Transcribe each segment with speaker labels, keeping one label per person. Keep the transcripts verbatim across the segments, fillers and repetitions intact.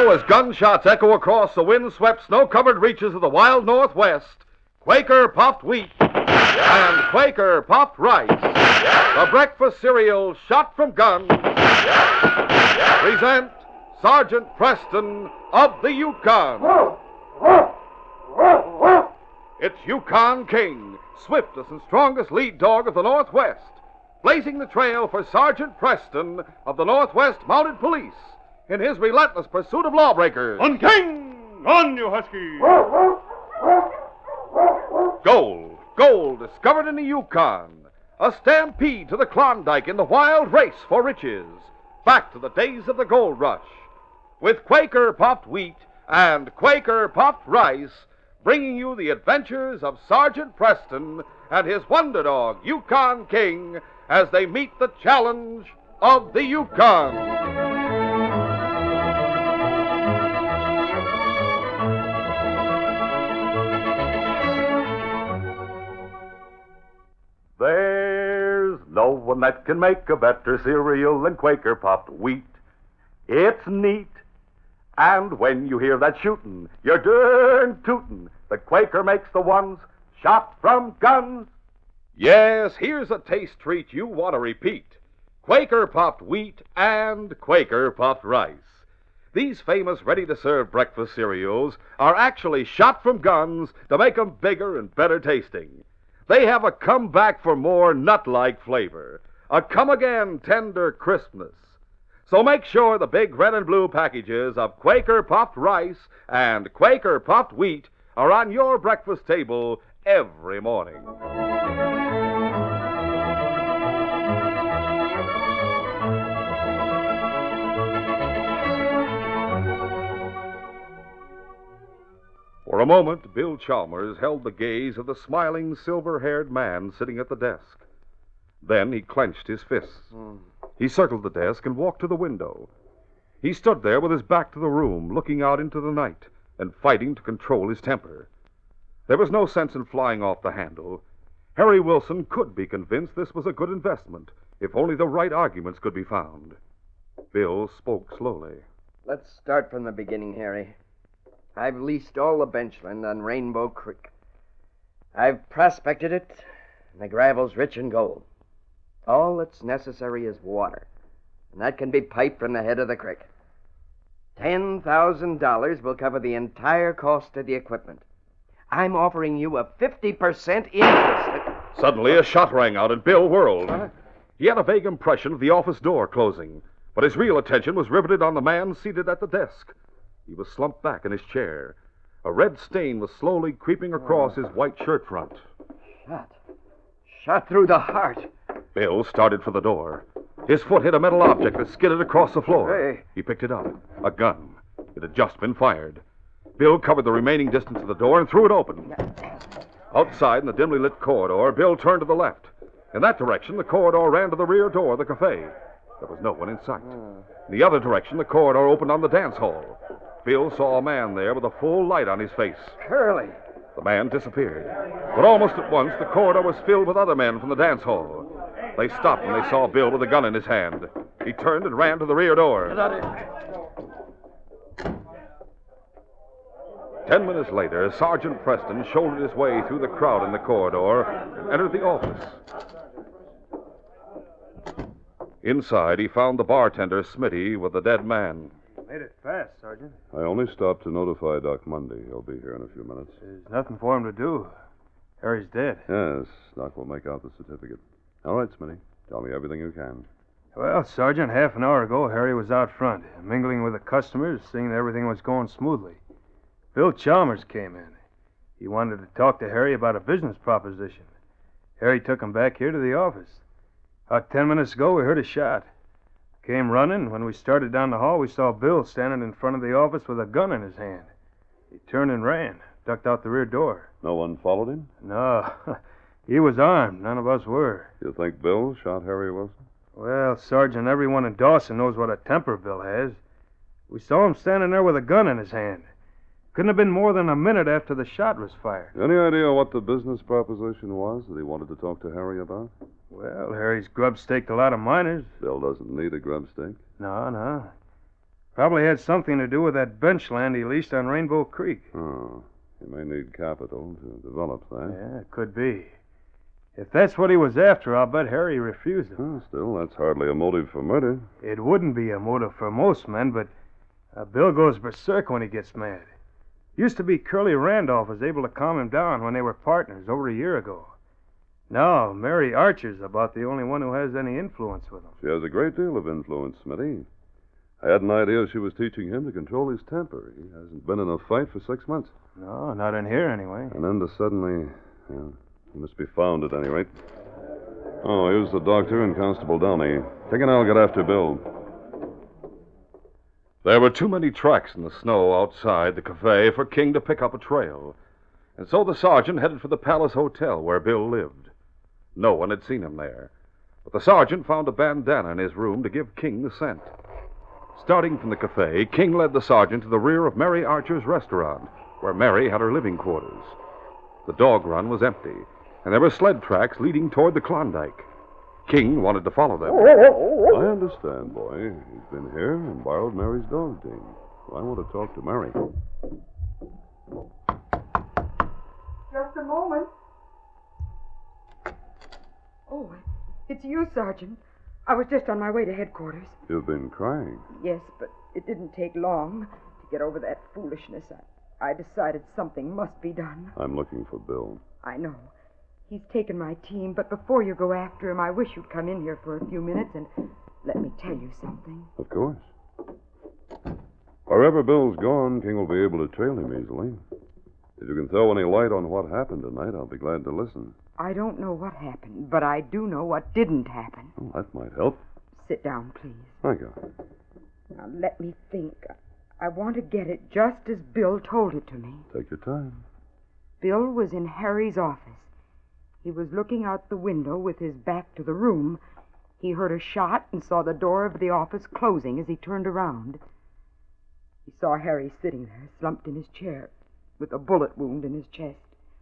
Speaker 1: Now, as gunshots echo across the wind-swept, snow-covered reaches of the wild Northwest, Quaker Puffed Wheat and Quaker Puffed Rice, the breakfast cereal shot from guns, present Sergeant Preston of the Yukon. It's Yukon King, swiftest and strongest lead dog of the Northwest, blazing the trail for Sergeant Preston of the Northwest Mounted Police in his relentless pursuit of lawbreakers.
Speaker 2: On King! On, you husky!
Speaker 1: Gold, gold discovered in the Yukon. A stampede to the Klondike in the wild race for riches. Back to the days of the gold rush. With Quaker Puffed Wheat and Quaker Puffed Rice, bringing you the adventures of Sergeant Preston and his wonder dog, Yukon King, as they meet the challenge of the Yukon. There's no one that can make a better cereal than Quaker Puffed Wheat. It's neat. And when you hear that shootin', you're darn tootin'. The Quaker makes the ones shot from guns. Yes, here's a taste treat you want to repeat. Quaker Puffed Wheat and Quaker Puffed Rice. These famous ready-to-serve breakfast cereals are actually shot from guns to make 'em bigger and better tasting. They have a come-back-for-more nut-like flavor, a come-again tender crispness. So make sure the big red and blue packages of Quaker Puffed Rice and Quaker Puffed Wheat are on your breakfast table every morning. For a moment, Bill Chalmers held the gaze of the smiling, silver-haired man sitting at the desk. Then he clenched his fists. Mm. He circled the desk and walked to the window. He stood there with his back to the room, looking out into the night and fighting to control his temper. There was no sense in flying off the handle. Harry Wilson could be convinced this was a good investment, if only the right arguments could be found. Bill spoke slowly.
Speaker 3: Let's start from the beginning, Harry. I've leased all the benchland on Rainbow Creek. I've prospected it, and the gravel's rich in gold. All that's necessary is water, and that can be piped from the head of the creek. Ten thousand dollars will cover the entire cost of the equipment. I'm offering you a fifty percent interest.
Speaker 1: Suddenly, a shot rang out, and Bill whirled. Huh? He had a vague impression of the office door closing, but his real attention was riveted on the man seated at the desk. He was slumped back in his chair. A red stain was slowly creeping across his white shirt front.
Speaker 3: Shot. Shot through the heart.
Speaker 1: Bill started for the door. His foot hit a metal object that skidded across the floor.
Speaker 3: Hey.
Speaker 1: He picked it up. A gun. It had just been fired. Bill covered the remaining distance of the door and threw it open. Outside in the dimly lit corridor, Bill turned to the left. In that direction, the corridor ran to the rear door of the cafe. There was no one in sight. In the other direction, the corridor opened on the dance hall. Bill saw a man there with a full light on his face.
Speaker 3: Curly.
Speaker 1: The man disappeared. But almost at once, the corridor was filled with other men from the dance hall. They stopped when they saw Bill with a gun in his hand. He turned and ran to the rear door.
Speaker 3: Get out of here.
Speaker 1: Ten minutes later, Sergeant Preston shouldered his way through the crowd in the corridor and entered the office. Inside, he found the bartender, Smitty, with the dead man.
Speaker 2: Made it fast, Sergeant.
Speaker 4: I only stopped to notify Doc Mundy. He'll be here in a few minutes.
Speaker 2: There's nothing for him to do. Harry's dead.
Speaker 4: Yes, Doc will make out the certificate. All right, Smitty. Tell me everything you can.
Speaker 2: Well, Sergeant, half an hour ago, Harry was out front, mingling with the customers, seeing that everything was going smoothly. Bill Chalmers came in. He wanted to talk to Harry about a business proposition. Harry took him back here to the office. About ten minutes ago, we heard a shot. Came running. When we started down the hall, we saw Bill standing in front of the office with a gun in his hand. He turned and ran, ducked out the rear door.
Speaker 4: No one followed him?
Speaker 2: No. He was armed. None of us were.
Speaker 4: You think Bill shot Harry Wilson?
Speaker 2: Well, Sergeant, everyone in Dawson knows what a temper Bill has. We saw him standing there with a gun in his hand. Couldn't have been more than a minute after the shot was fired.
Speaker 4: Any idea what the business proposition was that he wanted to talk to Harry about?
Speaker 2: Well, Harry's grub-staked a lot of miners.
Speaker 4: Bill doesn't need a grub stake.
Speaker 2: No, no. Probably had something to do with that bench land he leased on Rainbow Creek.
Speaker 4: Oh, he may need capital to develop that.
Speaker 2: Yeah, it could be. If that's what he was after, I'll bet Harry refused him.
Speaker 4: Well, still, that's hardly a motive for murder.
Speaker 2: It wouldn't be a motive for most men, but uh, Bill goes berserk when he gets mad. Used to be Curly Randolph was able to calm him down when they were partners over a year ago. Now, Mary Archer's about the only one who has any influence with him.
Speaker 4: She has a great deal of influence, Smitty. I had an idea she was teaching him to control his temper. He hasn't been in a fight for six months.
Speaker 2: No, not in here anyway.
Speaker 4: And then to suddenly... Well, he must be found at any rate. Oh, here's the doctor and Constable Downey. King and I'll get after Bill.
Speaker 1: There were too many tracks in the snow outside the cafe for King to pick up a trail. And so the sergeant headed for the Palace Hotel where Bill lived. No one had seen him there. But the sergeant found a bandana in his room to give King the scent. Starting from the cafe, King led the sergeant to the rear of Mary Archer's restaurant, where Mary had her living quarters. The dog run was empty, and there were sled tracks leading toward the Klondike. King wanted to follow them.
Speaker 4: I understand, boy. He's been here and borrowed Mary's dog team. I want to talk to Mary.
Speaker 5: Just a moment. Oh, it's you, Sergeant. I was just on my way to headquarters.
Speaker 4: You've been crying.
Speaker 5: Yes, but it didn't take long to get over that foolishness. I, I decided something must be done.
Speaker 4: I'm looking for Bill.
Speaker 5: I know. He's taken my team, but before you go after him, I wish you'd come in here for a few minutes and let me tell you something.
Speaker 4: Of course. Wherever Bill's gone, King will be able to trail him easily. If you can throw any light on what happened tonight, I'll be glad to listen.
Speaker 5: I don't know what happened, but I do know what didn't happen.
Speaker 4: Well, that might help.
Speaker 5: Sit down, please.
Speaker 4: Thank you.
Speaker 5: Now, let me think. I want to get it just as Bill told it to me.
Speaker 4: Take your time.
Speaker 5: Bill was in Harry's office. He was looking out the window with his back to the room. He heard a shot and saw the door of the office closing as he turned around. He saw Harry sitting there, slumped in his chair, with a bullet wound in his chest.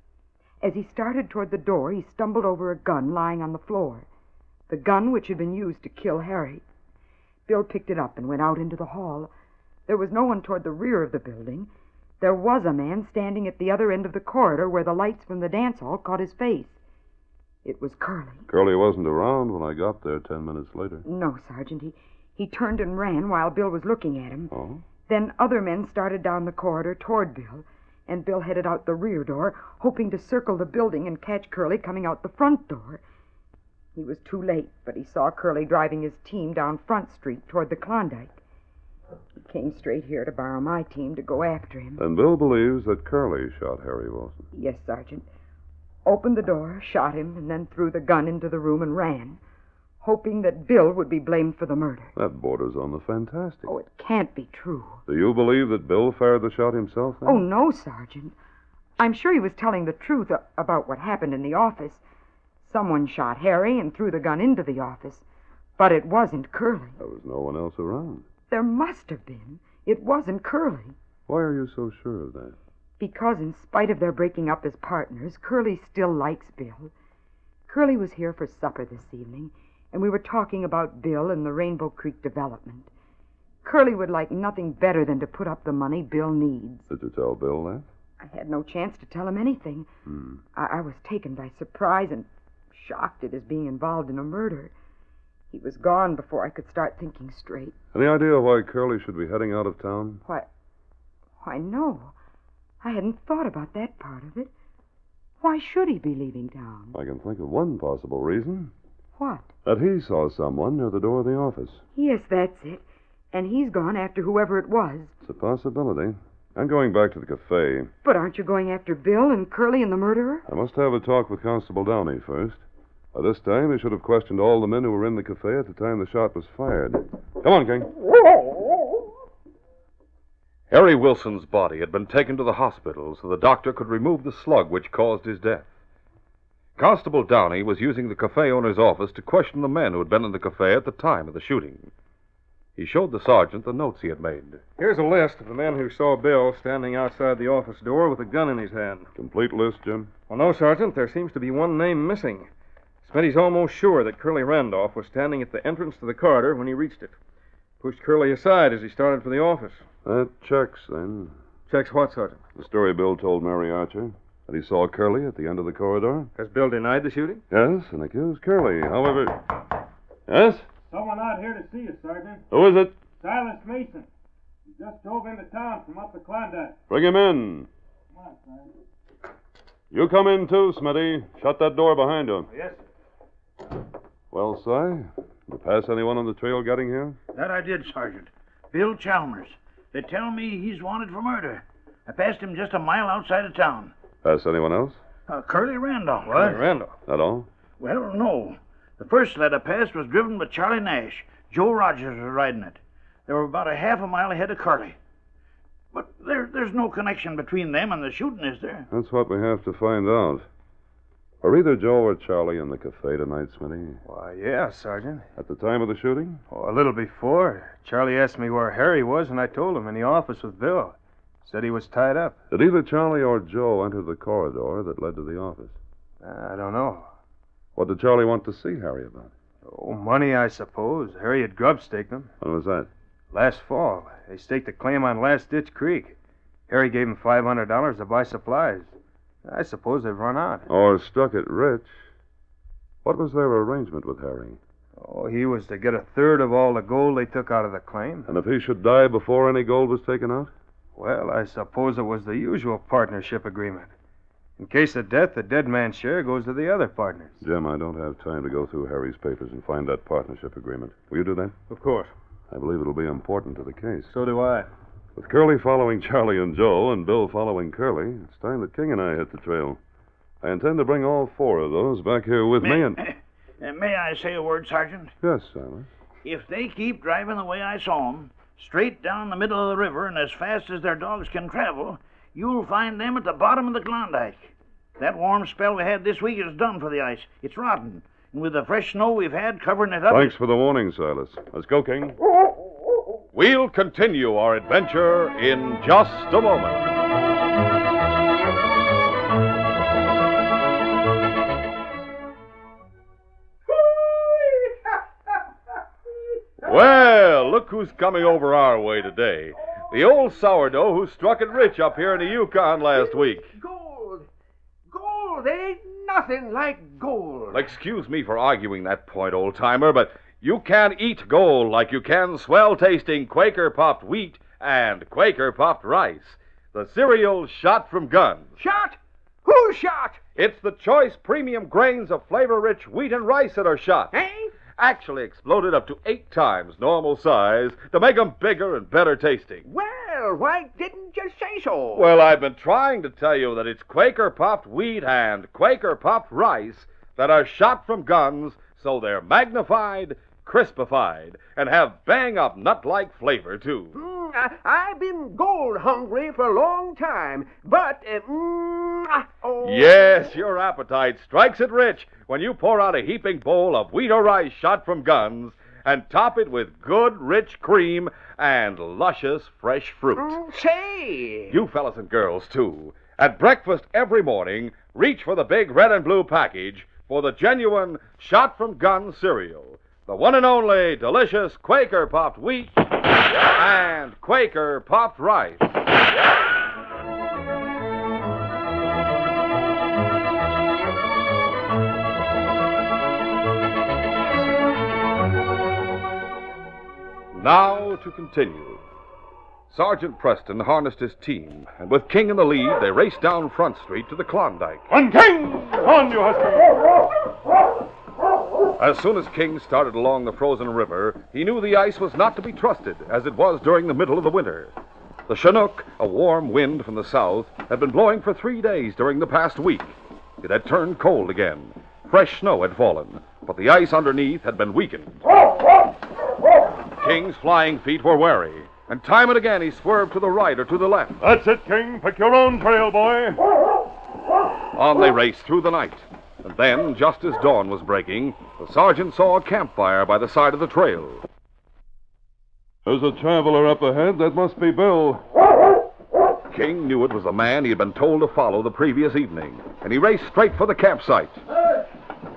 Speaker 5: As he started toward the door, he stumbled over a gun lying on the floor, the gun which had been used to kill Harry. Bill picked it up and went out into the hall. There was no one toward the rear of the building. There was a man standing at the other end of the corridor where the lights from the dance hall caught his face. It was Curly.
Speaker 4: Curly wasn't around when I got there ten minutes later.
Speaker 5: No, Sergeant. He, he turned and ran while Bill was looking at him.
Speaker 4: Oh?
Speaker 5: Then other men started down the corridor toward Bill, and Bill headed out the rear door, hoping to circle the building and catch Curly coming out the front door. He was too late, but he saw Curly driving his team down Front Street toward the Klondike. He came straight here to borrow my team to go after him.
Speaker 4: And Bill believes that Curly shot Harry Wilson.
Speaker 5: Yes, Sergeant. Opened the door, shot him, and then threw the gun into the room and ran, hoping that Bill would be blamed for the murder.
Speaker 4: That borders on the fantastic.
Speaker 5: Oh, it can't be true.
Speaker 4: Do you believe that Bill fired the shot himself, then?
Speaker 5: Oh, no, Sergeant. I'm sure he was telling the truth a- about what happened in the office. Someone shot Harry and threw the gun into the office, but it wasn't Curly.
Speaker 4: There was no one else around.
Speaker 5: There must have been. It wasn't Curly.
Speaker 4: Why are you so sure of that?
Speaker 5: Because in spite of their breaking up as partners, Curly still likes Bill. Curly was here for supper this evening, and we were talking about Bill and the Rainbow Creek development. Curly would like nothing better than to put up the money Bill needs.
Speaker 4: Did you tell Bill that?
Speaker 5: I had no chance to tell him anything.
Speaker 4: Hmm.
Speaker 5: I, I was taken by surprise and shocked at his being involved in a murder. He was gone before I could start thinking straight.
Speaker 4: Any idea why Curly should be heading out of town?
Speaker 5: Why, why, no. I hadn't thought about that part of it. Why should he be leaving town?
Speaker 4: I can think of one possible reason.
Speaker 5: What?
Speaker 4: That he saw someone near the door of the office.
Speaker 5: Yes, that's it. And he's gone after whoever it was.
Speaker 4: It's a possibility. I'm going back to the cafe.
Speaker 5: But aren't you going after Bill and Curly and the murderer?
Speaker 4: I must have a talk with Constable Downey first. By this time, he should have questioned all the men who were in the cafe at the time the shot was fired. Come on, King.
Speaker 1: Harry Wilson's body had been taken to the hospital so the doctor could remove the slug which caused his death. Constable Downey was using the cafe owner's office to question the men who had been in the cafe at the time of the shooting. He showed the sergeant the notes he had made.
Speaker 2: Here's a list of the men who saw Bill standing outside the office door with a gun in his hand.
Speaker 4: Complete list, Jim?
Speaker 2: Well, no, Sergeant. There seems to be one name missing. Smitty's almost sure that Curly Randolph was standing at the entrance to the corridor when he reached it. Pushed Curly aside as he started for the office.
Speaker 4: That checks, then.
Speaker 2: Checks what, Sergeant?
Speaker 4: The story Bill told Mary Archer. That he saw Curly at the end of the corridor.
Speaker 2: Has Bill denied the shooting?
Speaker 4: Yes, and accused Curly. However... Yes?
Speaker 6: Someone out here to see you, Sergeant.
Speaker 4: Who is it?
Speaker 6: Silas Mason. He just drove into town from up the Klondike.
Speaker 4: Bring him in.
Speaker 6: Come on, Sergeant.
Speaker 4: You come in, too, Smitty. Shut that door behind you.
Speaker 6: Yes, sir.
Speaker 4: Well, Si, you pass anyone on the trail getting here?
Speaker 7: That I did, Sergeant. Bill Chalmers. They tell me he's wanted for murder. I passed him just a mile outside of town.
Speaker 4: Pass anyone else?
Speaker 7: Uh, Curly Randolph.
Speaker 2: What? Randall.
Speaker 4: That all?
Speaker 7: Well, no. The first sled I passed was driven by Charlie Nash. Joe Rogers was riding it. They were about a half a mile ahead of Curly. But there, there's no connection between them and the shooting, is there?
Speaker 4: That's what we have to find out. Were either Joe or Charlie in the cafe tonight, Smitty?
Speaker 2: Why, yeah, Sergeant.
Speaker 4: At the time of the shooting?
Speaker 2: Oh, a little before. Charlie asked me where Harry was, and I told him in the office with Bill. Said he was tied up.
Speaker 4: Did either Charlie or Joe enter the corridor that led to the office?
Speaker 2: I don't know.
Speaker 4: What did Charlie want to see Harry about?
Speaker 2: Oh, money, I suppose. Harry had grub staked them.
Speaker 4: When was that?
Speaker 2: Last fall. They staked a claim on Last Ditch Creek. Harry gave him five hundred dollars to buy supplies. I suppose they've run out.
Speaker 4: Or struck it rich. What was their arrangement with Harry?
Speaker 2: Oh, he was to get a third of all the gold they took out of the claim.
Speaker 4: And if he should die before any gold was taken out?
Speaker 2: Well, I suppose it was the usual partnership agreement. In case of death, the dead man's share goes to the other partners.
Speaker 4: Jim, I don't have time to go through Harry's papers and find that partnership agreement. Will you do that?
Speaker 2: Of course.
Speaker 4: I believe it'll be important to the case.
Speaker 2: So do I.
Speaker 4: With Curly following Charlie and Joe and Bill following Curly, it's time that King and I hit the trail. I intend to bring all four of those back here with me and...
Speaker 7: Uh, may I say a word, Sergeant?
Speaker 4: Yes, Silas.
Speaker 7: If they keep driving the way I saw them, straight down the middle of the river and as fast as their dogs can travel, you'll find them at the bottom of the Klondike. That warm spell we had this week is done for the ice. It's rotten. And with the fresh snow we've had covering it up...
Speaker 4: Thanks for the warning, Silas. Let's go, King.
Speaker 1: We'll continue our adventure in just a moment. Well, look who's coming over our way today. The old sourdough who struck it rich up here in the Yukon last week.
Speaker 3: Gold! Gold! There ain't nothing like gold.
Speaker 1: Excuse me for arguing that point, old-timer, but you can't eat gold like you can swell-tasting Quaker-puffed wheat and Quaker-puffed rice. The cereal shot from guns.
Speaker 3: Shot? Who shot?
Speaker 1: It's the choice premium grains of flavor-rich wheat and rice that are shot.
Speaker 3: Eh?
Speaker 1: Actually exploded up to eight times normal size to make 'em bigger and better tasting.
Speaker 3: Well, why didn't you say so?
Speaker 1: Well, I've been trying to tell you that it's Quaker-puffed wheat and Quaker-puffed rice that are shot from guns so they're magnified, crispified, and have bang-up nut-like flavor, too.
Speaker 3: Mm, I, I've been gold hungry for a long time, but... Uh, mm, ah, oh.
Speaker 1: Yes, your appetite strikes it rich when you pour out a heaping bowl of wheat or rice shot from guns and top it with good, rich cream and luscious, fresh fruit.
Speaker 3: Mm, say...
Speaker 1: You fellas and girls, too, at breakfast every morning, reach for the big red and blue package for the genuine shot-from-gun cereal. The one and only delicious Quaker-puffed wheat and Quaker-puffed rice. Now to continue. Sergeant Preston harnessed his team, and with King in the lead, they raced down Front Street to the Klondike.
Speaker 6: On King! On, you husky!
Speaker 1: As soon as King started along the frozen river, he knew the ice was not to be trusted, as it was during the middle of the winter. The Chinook, a warm wind from the south, had been blowing for three days during the past week. It had turned cold again. Fresh snow had fallen, but the ice underneath had been weakened. King's flying feet were wary, and time and again he swerved to the right or to the left.
Speaker 6: That's it, King. Pick your own trail, boy.
Speaker 1: On they raced through the night. And then, just as dawn was breaking, the sergeant saw a campfire by the side of the trail.
Speaker 4: There's a traveler up ahead. That must be Bill.
Speaker 1: King knew it was the man he had been told to follow the previous evening, and he raced straight for the campsite.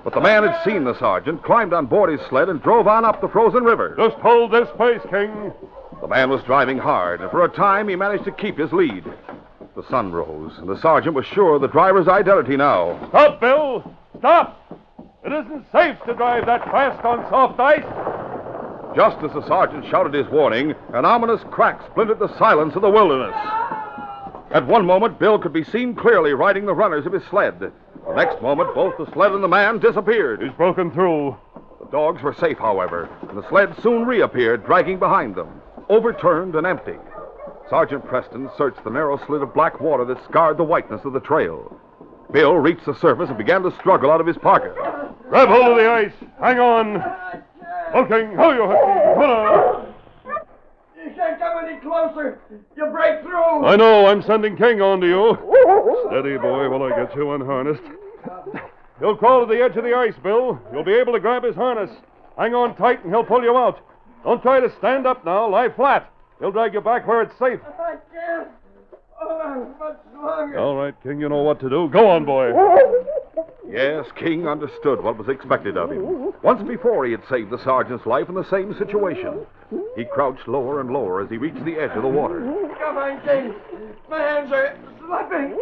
Speaker 1: But the man had seen the sergeant, climbed on board his sled, and drove on up the frozen river.
Speaker 4: Just hold this pace, King.
Speaker 1: The man was driving hard, and for a time he managed to keep his lead. The sun rose, and the sergeant was sure of the driver's identity now.
Speaker 4: Stop, Bill! Stop! It isn't safe to drive that fast on soft ice.
Speaker 1: Just as the sergeant shouted his warning, an ominous crack splintered the silence of the wilderness. At one moment, Bill could be seen clearly riding the runners of his sled. The next moment, both the sled and the man disappeared.
Speaker 4: He's broken through.
Speaker 1: The dogs were safe, however, and the sled soon reappeared, dragging behind them, overturned and empty. Sergeant Preston searched the narrow slit of black water that scarred the whiteness of the trail. Bill reached the surface and began to struggle out of his pocket.
Speaker 4: Grab hold of the ice. Hang on. Looking. How you Come on.
Speaker 3: You can't come any closer. You'll break through.
Speaker 4: I know. I'm sending King on to you. Steady, boy, while I get you unharnessed. He'll crawl to the edge of the ice, Bill. You'll be able to grab his harness. Hang on tight and he'll pull you out. Don't try to stand up now. Lie flat. He'll drag you back where it's safe.
Speaker 3: I can't. Oh, much longer.
Speaker 4: All right, King, you know what to do. Go on, boy.
Speaker 1: Yes, King understood what was expected of him. Once before he had saved the sergeant's life in the same situation. He crouched lower and lower as he reached the edge of the water.
Speaker 3: Come on, King. My hands are slipping.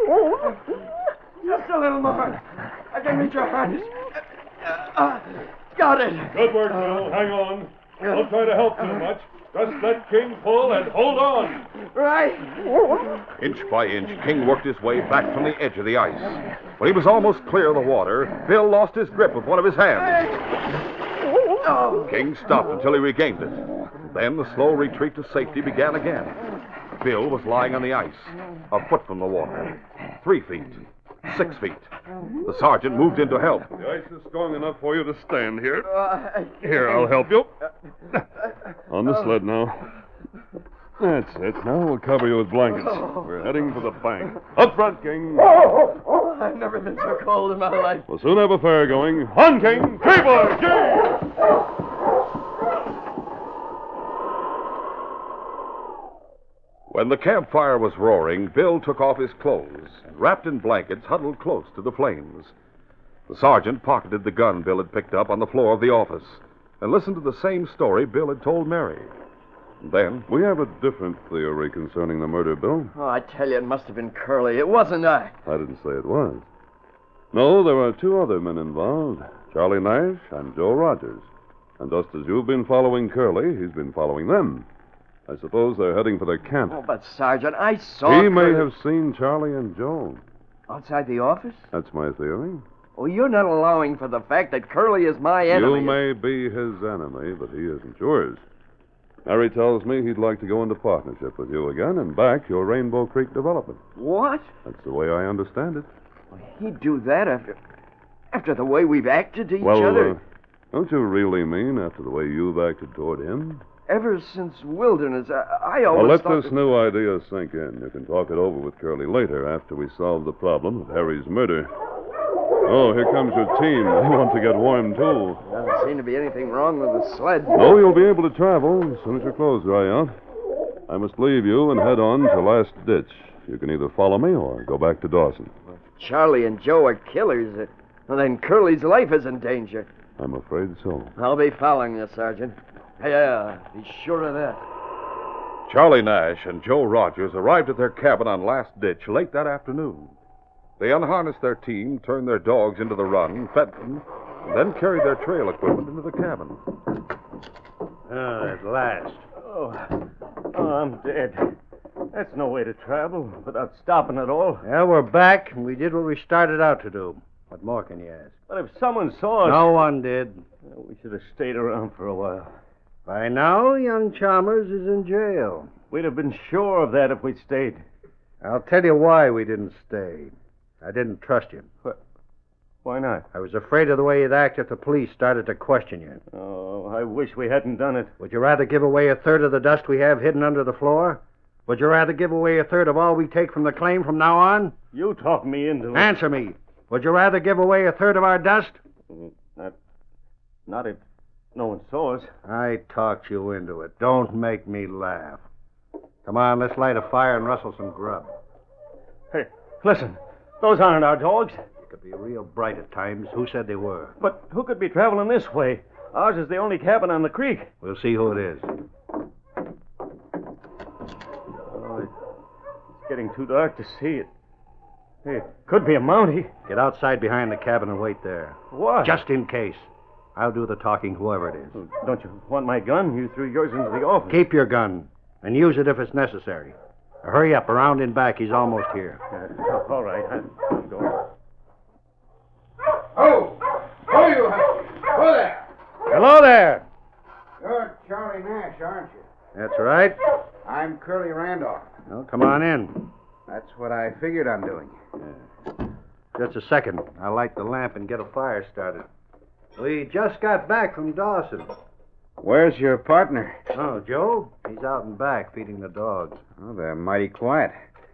Speaker 3: Just a little more. I can reach your harness. Uh, uh, got it.
Speaker 4: Good work, Bill. Hang on. Don't try to help too much. Just let King pull and hold on.
Speaker 3: Right.
Speaker 1: Inch by inch, King worked his way back from the edge of the ice. When he was almost clear of the water, Bill lost his grip with one of his hands.
Speaker 3: Oh.
Speaker 1: King stopped until he regained it. Then the slow retreat to safety began again. Bill was lying on the ice, a foot from the water. Three feet. Six feet. The sergeant moved in to help.
Speaker 4: The ice is strong enough for you to stand here.
Speaker 3: Uh,
Speaker 4: Here, I'll help you. On the sled now. That's it. Now we'll cover you with blankets. We're heading for the bank. Up front, King.
Speaker 3: oh, I've never been so cold in my life.
Speaker 4: We'll soon have a fair going. On, King! Tree boy! King!
Speaker 1: When the campfire was roaring, Bill took off his clothes and, wrapped in blankets, huddled close to the flames. The sergeant pocketed the gun Bill had picked up on the floor of the office and listened to the same story Bill had told Mary. And then...
Speaker 4: We have a different theory concerning the murder, Bill.
Speaker 3: Oh, I tell you, it must have been Curly. It wasn't I.
Speaker 4: I didn't say it was. No, there are two other men involved, Charlie Nash and Joe Rogers. And just as you've been following Curly, he's been following them. I suppose they're heading for their camp.
Speaker 3: Oh, but, Sergeant, I saw
Speaker 4: He may
Speaker 3: Curly
Speaker 4: have seen Charlie and Joe.
Speaker 3: outside the office?
Speaker 4: That's my theory.
Speaker 3: Oh, you're not allowing for the fact that Curly is my enemy.
Speaker 4: You may be his enemy, but he isn't yours. Harry tells me he'd like to go into partnership with you again and back your Rainbow Creek development.
Speaker 3: What?
Speaker 4: That's the way I understand it.
Speaker 3: He'd do that after... after the way we've acted to each
Speaker 4: well,
Speaker 3: other.
Speaker 4: uh, don't you really mean after the way you've acted toward him?
Speaker 3: Ever since Wilderness, I, I always
Speaker 4: Well, let
Speaker 3: thought
Speaker 4: this
Speaker 3: that...
Speaker 4: new idea sink in. You can talk it over with Curly later after we solve the problem of Harry's murder. Oh, here comes your team. They want to get warm, too.
Speaker 3: Doesn't seem to be anything wrong with the sled.
Speaker 4: No, you'll be able to travel as soon as your clothes dry out. I must leave you and head on to Last Ditch. You can either follow me or go back to Dawson.
Speaker 3: If Charlie and Joe are killers, uh, well, then Curly's life is in danger.
Speaker 4: I'm afraid so.
Speaker 3: I'll be following you, Sergeant. Yeah, be sure of that.
Speaker 1: Charlie Nash and Joe Rogers arrived at their cabin on Last Ditch late that afternoon. They unharnessed their team, turned their dogs into the run, fed them, and then carried their trail equipment into the cabin.
Speaker 6: Ah, at last.
Speaker 8: Oh, oh, I'm dead. That's no way to travel without stopping at all.
Speaker 6: Yeah, we're back, and we did what we started out to do. What more can you ask?
Speaker 8: But if someone saw us...
Speaker 6: No one did.
Speaker 8: Well, we should have stayed around for a while.
Speaker 6: By now, young Chalmers is in jail.
Speaker 8: We'd have been sure of that if we'd stayed.
Speaker 6: I'll tell you why we didn't stay. I didn't trust you.
Speaker 8: Why not?
Speaker 6: I was afraid of the way you'd act if the police started to question you.
Speaker 8: Oh, I wish we hadn't done it.
Speaker 6: Would you rather give away a third of the dust we have hidden under the floor? Would you rather give away a third of all we take from the claim from now on?
Speaker 8: You talked me into it.
Speaker 6: Answer me. Would you rather give away a third of our dust?
Speaker 8: Not, not if no one saw us.
Speaker 6: I talked you into it. Don't make me laugh. Come on, let's light a fire and rustle some grub.
Speaker 8: Hey, listen. Those aren't our dogs.
Speaker 6: You could be real bright at times. Who said they were?
Speaker 8: But who could be traveling this way? Ours is the only cabin on the creek.
Speaker 6: We'll see who it is.
Speaker 8: Oh, it's getting too dark to see it. Hey, it could be a Mountie.
Speaker 6: Get outside behind the cabin and wait there.
Speaker 8: What?
Speaker 6: Just in case. I'll do the talking, whoever it is.
Speaker 8: Don't you want my gun? You threw yours into the office.
Speaker 6: Keep your gun, and use it if it's necessary. Now, hurry up. Around in back. He's almost here.
Speaker 8: Uh, all right. I'm, I'm going.
Speaker 9: Oh! Oh, you have. Oh, there.
Speaker 6: Hello there.
Speaker 9: You're Charlie Nash, aren't you?
Speaker 6: That's right.
Speaker 9: I'm Curly Randolph.
Speaker 6: Well, come on in.
Speaker 9: That's what I figured on doing.
Speaker 6: Just a second. I'll light the lamp and get a fire started. We just got back from Dawson.
Speaker 9: Where's your partner?
Speaker 6: Oh, Joe? He's out in back feeding the dogs.
Speaker 9: Oh, they're mighty quiet.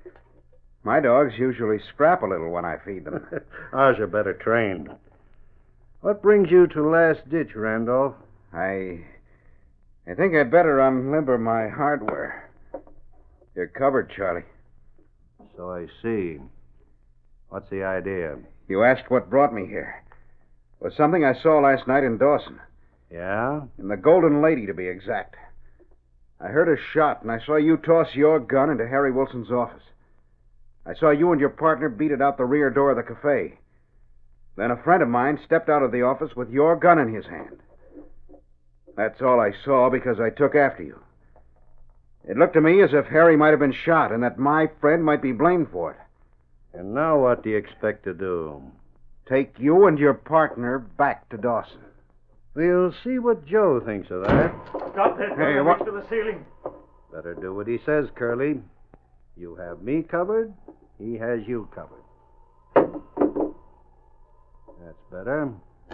Speaker 9: My dogs usually scrap a little when I feed them.
Speaker 6: Ours are better trained. What brings you to Last Ditch, Randolph?
Speaker 9: I... I think I'd better unlimber my hardware. You're covered, Charlie.
Speaker 6: So I see. What's the idea?
Speaker 9: You asked what brought me here. It was something I saw last night in Dawson.
Speaker 6: Yeah?
Speaker 9: In the Golden Lady, to be exact. I heard a shot, and I saw you toss your gun into Harry Wilson's office. I saw you and your partner beat it out the rear door of the cafe. Then a friend of mine stepped out of the office with your gun in his hand. That's all I saw because I took after you. It looked to me as if Harry might have been shot and that my friend might be blamed for it.
Speaker 6: And now what do you expect to do?
Speaker 9: Take you and your partner back to Dawson.
Speaker 6: We'll see what Joe thinks of that.
Speaker 8: Stop that gun
Speaker 9: Hey, what-
Speaker 8: to the ceiling.
Speaker 6: Better do what he says, Curly. You have me covered, he has you covered. That's better.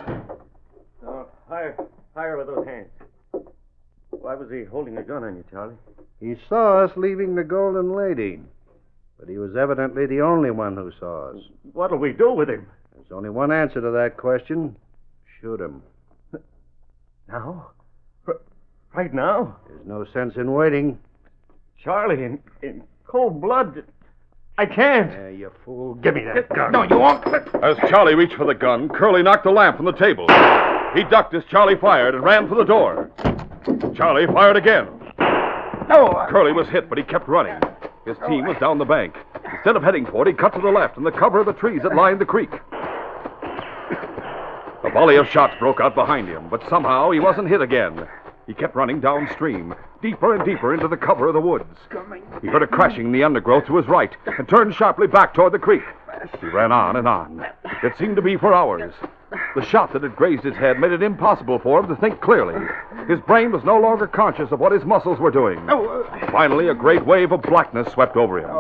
Speaker 8: Oh, higher, higher with those hands. Why was he holding a gun on you, Charlie?
Speaker 6: He saw us leaving the Golden Lady, but he was evidently the only one who saw us.
Speaker 8: What'll we do with him?
Speaker 6: There's only one answer to that question. Shoot him.
Speaker 8: Now? R- right now?
Speaker 6: There's no sense in waiting.
Speaker 8: Charlie, in, in cold blood. I can't.
Speaker 6: Yeah, you fool. Give me that gun.
Speaker 9: No, you won't.
Speaker 1: As Charlie reached for the gun, Curly knocked the lamp from the table. He ducked as Charlie fired and ran for the door. Charlie fired again.
Speaker 9: No.
Speaker 1: Curly was hit, but he kept running. His team was down the bank. Instead of heading for it, he cut to the left in the cover of the trees that lined the creek. A volley of shots broke out behind him, but somehow he wasn't hit again. He kept running downstream, deeper and deeper into the cover of the woods. He heard a crashing in the undergrowth to his right and turned sharply back toward the creek. He ran on and on. It seemed to be for hours. The shot that had grazed his head made it impossible for him to think clearly. His brain was no longer conscious of what his muscles were doing. Finally, a great wave of blackness swept over him.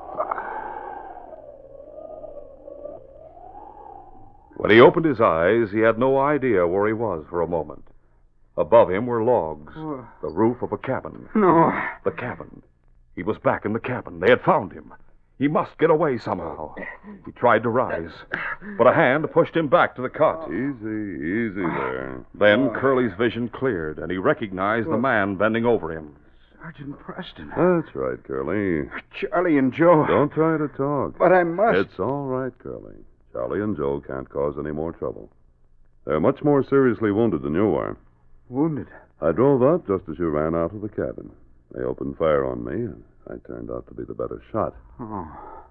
Speaker 1: When he opened his eyes, he had no idea where he was for a moment. Above him were logs, the roof of a cabin.
Speaker 9: No.
Speaker 1: The cabin. He was back in the cabin. They had found him. He must get away somehow. He tried to rise, but a hand pushed him back to the cot.
Speaker 4: Easy, easy there.
Speaker 1: Then Curly's vision cleared, and he recognized the man bending over him.
Speaker 9: Sergeant Preston.
Speaker 4: That's right, Curly.
Speaker 9: Charlie and Joe.
Speaker 4: Don't try to talk.
Speaker 9: But I must.
Speaker 4: It's all right, Curly. Charlie and Joe can't cause any more trouble. They're much more seriously wounded than you are.
Speaker 9: Wounded.
Speaker 4: I drove up just as you ran out of the cabin. They opened fire on me, and I turned out to be the better shot.
Speaker 9: Oh.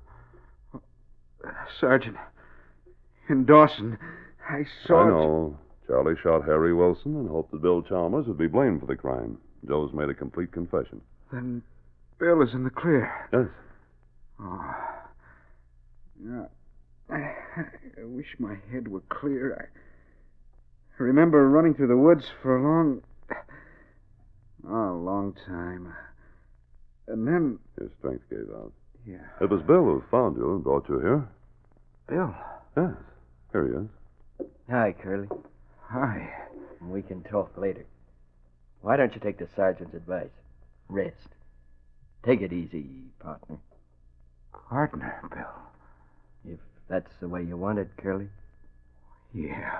Speaker 9: Sergeant, in Dawson, I saw...
Speaker 4: I know. Charlie shot Harry Wilson and hoped that Bill Chalmers would be blamed for the crime. Joe's made a complete confession.
Speaker 9: Then Bill is in the clear.
Speaker 4: Yes.
Speaker 9: Oh. Yeah. I, I wish my head were clear. I remember running through the woods for a long... Oh, a long time. And then...
Speaker 4: Your strength gave out.
Speaker 9: Yeah.
Speaker 4: It was Bill who found you and brought you here.
Speaker 9: Bill.
Speaker 4: Yes. Here he is.
Speaker 3: Hi, Curly.
Speaker 9: Hi.
Speaker 3: We can talk later. Why don't you take the sergeant's advice? Rest. Take it easy, partner.
Speaker 9: Partner, Bill.
Speaker 3: If that's the way you want it, Curly.
Speaker 9: Yeah.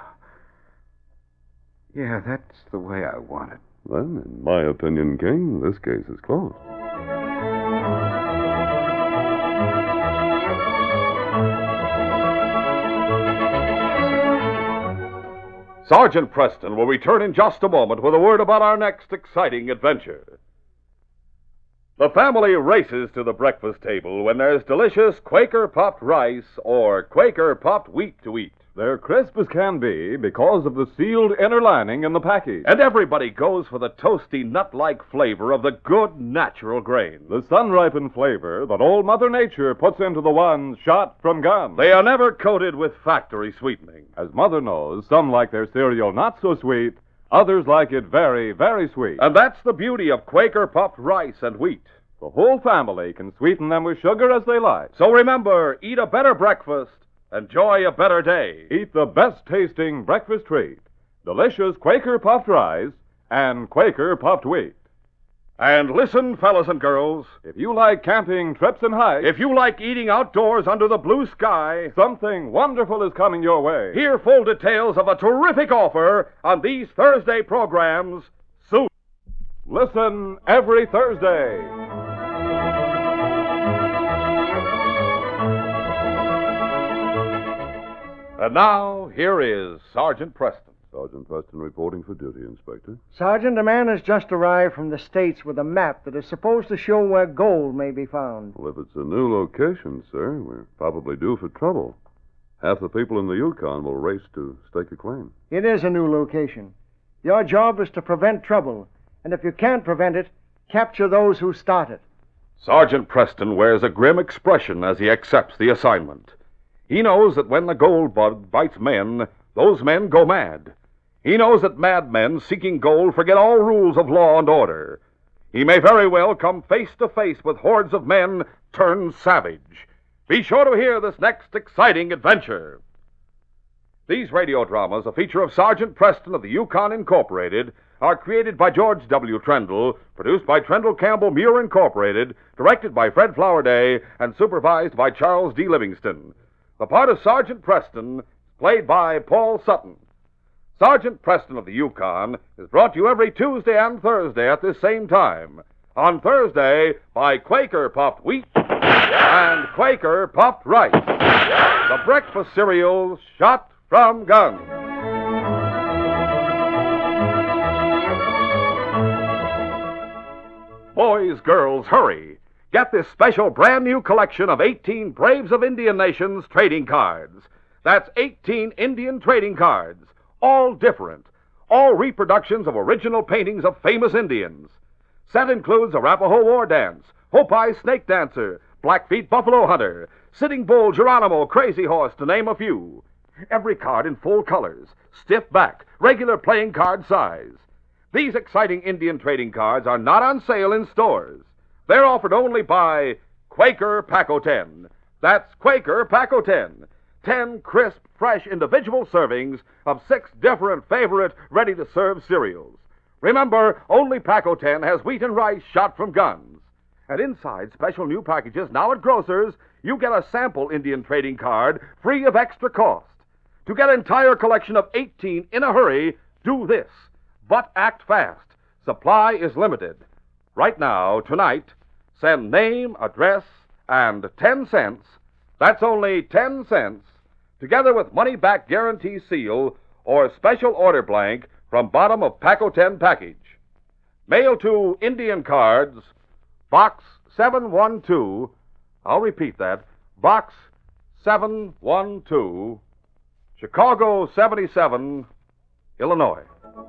Speaker 9: Yeah, that's the way I want it.
Speaker 4: Then, in my opinion, King, this case is closed.
Speaker 1: Sergeant Preston will return in just a moment with a word about our next exciting adventure. The family races to the breakfast table when there's delicious Quaker popped rice or Quaker popped wheat to eat.
Speaker 4: They're crisp as can be because of the sealed inner lining in the package.
Speaker 1: And everybody goes for the toasty, nut-like flavor of the good, natural grain.
Speaker 4: The sun-ripened flavor that old Mother Nature puts into the ones shot from guns.
Speaker 1: They are never coated with factory sweetening.
Speaker 4: As Mother knows, some like their cereal not so sweet, others like it very, very sweet.
Speaker 1: And that's the beauty of Quaker puffed rice and wheat.
Speaker 4: The whole family can sweeten them with sugar as they like.
Speaker 1: So remember, eat a better breakfast, enjoy a better day.
Speaker 4: Eat the best-tasting breakfast treat, delicious Quaker puffed rice and Quaker puffed wheat.
Speaker 1: And listen, fellas and girls,
Speaker 4: if you like camping trips and hikes,
Speaker 1: if you like eating outdoors under the blue sky,
Speaker 4: something wonderful is coming your way.
Speaker 1: Hear full details of a terrific offer on these Thursday programs soon.
Speaker 4: Listen every Thursday.
Speaker 1: And now, here is Sergeant Preston.
Speaker 4: Sergeant Preston reporting for duty, Inspector.
Speaker 6: Sergeant, a man has just arrived from the States with a map that is supposed to show where gold may be found.
Speaker 4: Well, if it's a new location, sir, we're probably due for trouble. Half the people in the Yukon will race to stake a claim.
Speaker 6: It is a new location. Your job is to prevent trouble, and if you can't prevent it, capture those who start it.
Speaker 1: Sergeant Preston wears a grim expression as he accepts the assignment. He knows that when the gold bug bites men, those men go mad. He knows that madmen seeking gold forget all rules of law and order. He may very well come face to face with hordes of men turned savage. Be sure to hear this next exciting adventure. These radio dramas, a feature of Sergeant Preston of the Yukon Incorporated, are created by George W. Trendle, produced by Trendle Campbell Muir Incorporated, directed by Fred Flowerday, and supervised by Charles D. Livingston. The part of Sergeant Preston is played by Paul Sutton. Sergeant Preston of the Yukon is brought to you every Tuesday and Thursday at this same time. On Thursday, by Quaker Puffed Wheat and Quaker Puffed Rice, the breakfast cereal shot from guns. Boys, girls, hurry. Get this special brand new collection of eighteen Braves of Indian Nations trading cards. That's eighteen Indian trading cards, all different, all reproductions of original paintings of famous Indians. Set includes Arapaho War Dance, Hopi Snake Dancer, Blackfeet Buffalo Hunter, Sitting Bull Geronimo Crazy Horse, to name a few. Every card in full colors, stiff back, regular playing card size. These exciting Indian trading cards are not on sale in stores. They're offered only by Quaker Paco ten. That's Quaker Paco ten. Ten crisp, fresh individual servings of six different favorite ready-to-serve cereals. Remember, only Paco ten has wheat and rice shot from guns. And inside special new packages now at grocers, you get a sample Indian trading card free of extra cost. To get an entire collection of eighteen in a hurry, do this. But act fast. Supply is limited. Right now, tonight, send name, address, and ten cents, that's only ten cents, together with money-back guarantee seal or special order blank from bottom of Paco ten package. Mail to Indian Cards, Box seven one two, I'll repeat that, Box seven one two, Chicago seventy-seven, Illinois.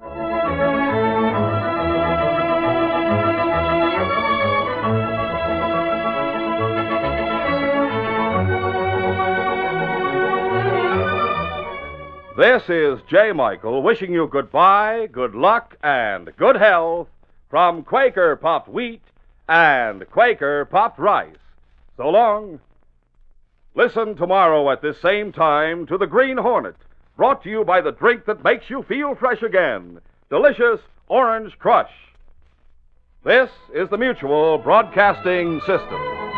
Speaker 1: This is J. Michael wishing you goodbye, good luck, and good health from Quaker Puffed Wheat and Quaker Puffed Rice. So long. Listen tomorrow at this same time to The Green Hornet, brought to you by the drink that makes you feel fresh again, delicious Orange Crush. This is the Mutual Broadcasting System.